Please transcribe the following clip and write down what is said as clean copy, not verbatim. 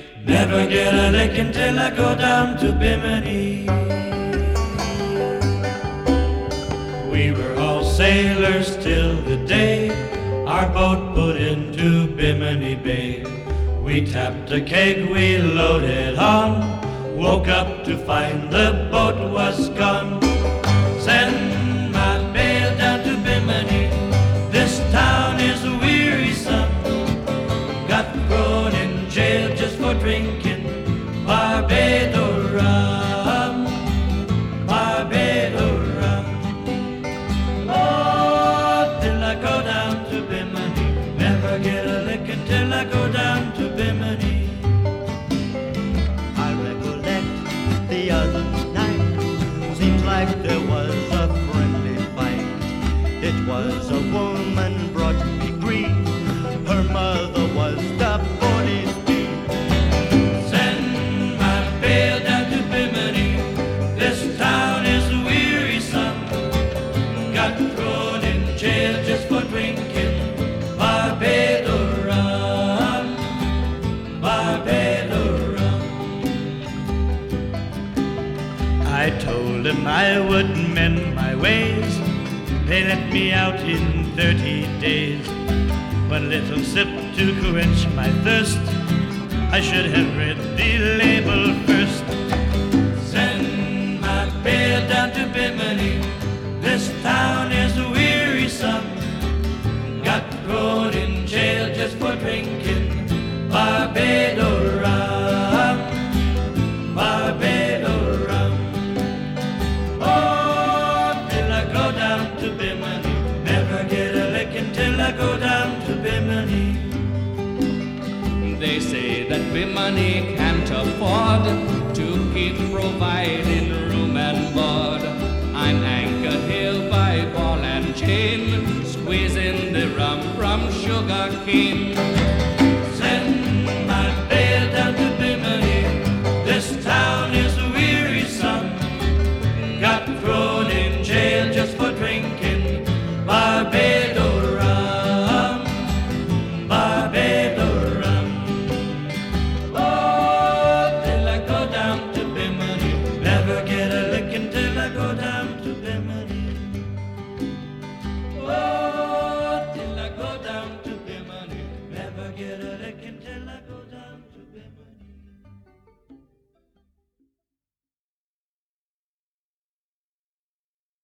Never get a lick until I go down to Bimini. We were all sailors till the day our boat put into Bimini Bay. We tapped a keg, we loaded on, woke up to find the boat was gone. Send my bale down to Bimini, this town is wearisome. Got thrown in jail just for drinking Barbados rum, Barbados rum. Oh, till I go down to Bimini, never get a lick until I go down to Bimini. I recollect the other night, seems like there was a friendly fight. It was a woman brought me grief, her mother was the police chief. Send my bale down to Bimini, this town is wearisome. Got thrown in jail just for drinking Barbados rum, Barbados rum. I told them I would mend my ways, they let me out in 30 days. One little sip to quench my thirst, I should have read the label first. Send my bale down to Bimini, this town is wearisome. Got thrown in jail just for drinking Barbados rum, Barbados rum. Oh, till I go down to Bimini, never get a lick until I go down to Bimini. They say that Bimini can't afford to keep providing room and board. I'm anchored here by ball and chain, squeezing the rum from sugar cane.